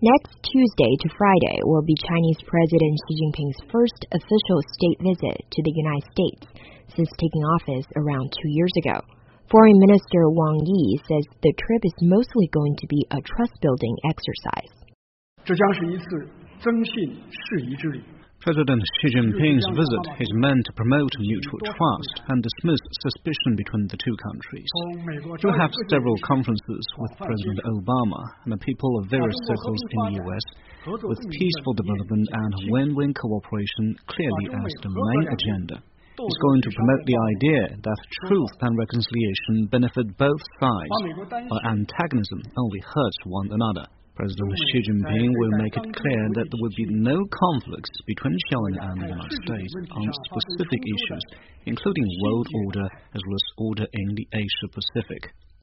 Next Tuesday to Friday will be Chinese President Xi Jinping's first official state visit to the United States since taking office around 2 years ago. Foreign Minister Wang Yi says the trip is mostly going to be a trust-building exercise. 这将是一次增信释疑之旅。 President Xi Jinping's visit is meant to promote mutual trust and dismiss suspicion between the two countries. He will have several conferences with President Obama and the people of various circles in the U.S., with peaceful development and win-win cooperation clearly as the main agenda. He's going to promote the idea that truth and reconciliation benefit both sides, while antagonism only hurts one another. President Xi Jinping will make it clear that there will be no conflicts between China and the United States on specific issues, including world order as well as order in the Asia-Pacific.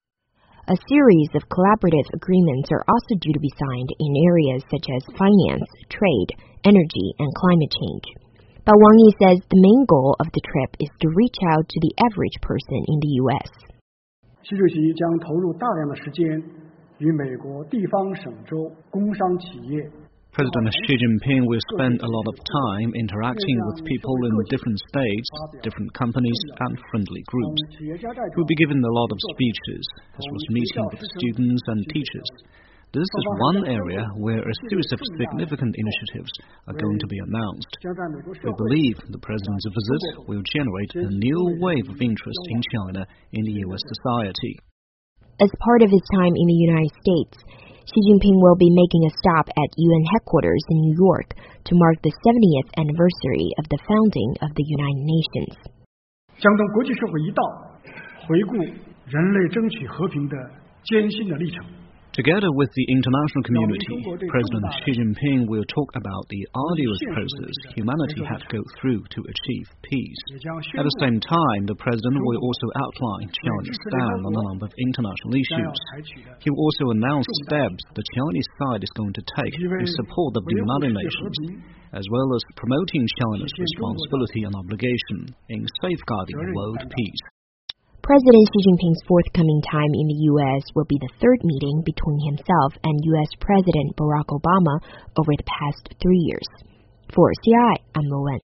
A series of collaborative agreements are also due to be signed in areas such as finance, trade, energy, and climate change. But Wang Yi says the main goal of the trip is to reach out to the average person in the U.S. 习主席将投入大量的时间与美国地方省州工商企业 President Xi Jinping will spend a lot of time interacting with people in different states, different companies, and friendly groups. He will be given a lot of speeches, as well as meeting with students and teachers. This is one area where a series of significant initiatives are going to be announced. We believe the President's visit will generate a new wave of interest in China in the U.S. society. As part of his time in the United States, Xi Jinping will be making a stop at UN headquarters in New York to mark the 70th anniversary of the founding of the United Nations. 将同国际社会一道回顾人类争取和平的艰辛的历程。 Together with the international community, President Xi Jinping will talk about the arduous process humanity had to go through to achieve peace. At the same time, the President will also outline China's stand on a number of international issues. He will also announce steps the Chinese side is going to take in support of the United Nations, as well as promoting China's responsibility and obligation in safeguarding world peace. President Xi Jinping's forthcoming time in the U.S. will be the third meeting between himself and U.S. President Barack Obama over the past 3 years. For CRI, I'm Lo Wen.